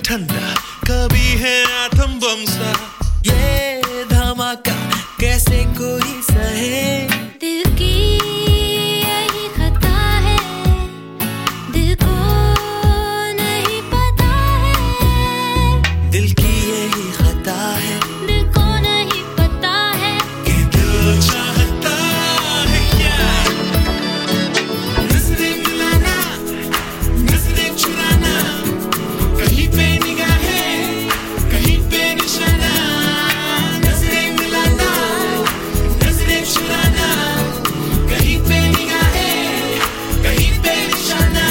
ठंडा, कभी है आतम बम सा। ये धमाका कैसे कोई सहे। दिल की यही खता है, दिल को नहीं पता है। दिल की यही खता है, दिल को नहीं पता है कि दिल चाहता है क्या। नजरें मिलाना, नजरें चुराना, कहीं पे निगाहें, कहीं पे निशाना। नजरें मिलाना, नजरें चुराना, कहीं पे निगाहें, कहीं पे निशाना।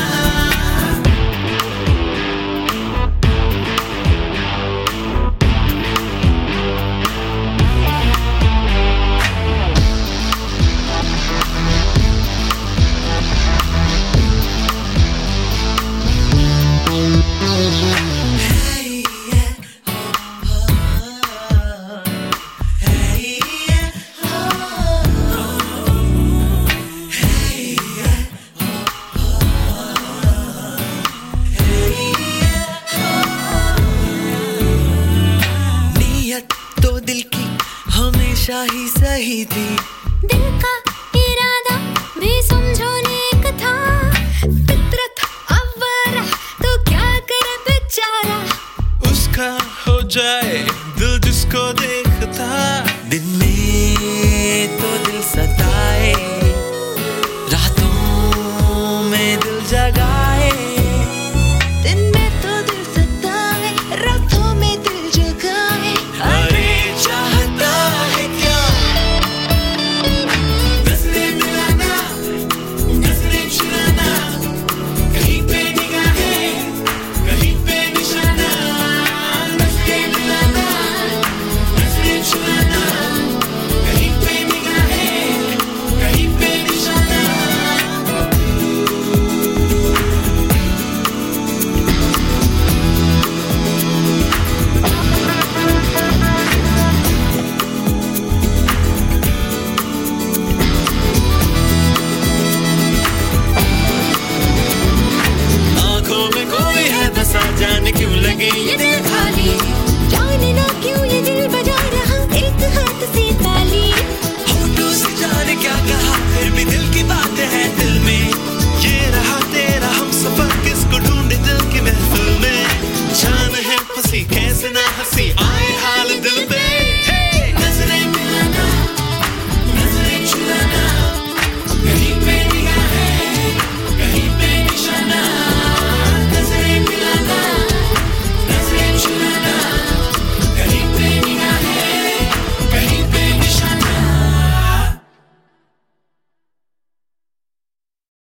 नीयत तो दिल की हमेशा ही सही थी। दिल का इरादा भी समझो नेक था। फितरत अव्वरा तो क्या करे बेचारा। उसका हो जाए दिल जिसको देखता। दिन में तो दिल सताए, रातों में दिल जगाए। दिन में तो दिल सताए, रातों में दिल जगाए। अरे चाहता है क्या। नजरें मिलाना, नजरें चुराना, कहीं पे निगाहें, कहीं पे निशाना। नजरें मिलाना, नजरें चुराना, कहीं पे निगाहें, कहीं पे निशाना। आँखों में कोई है धसा, जाने क्यों लगे ये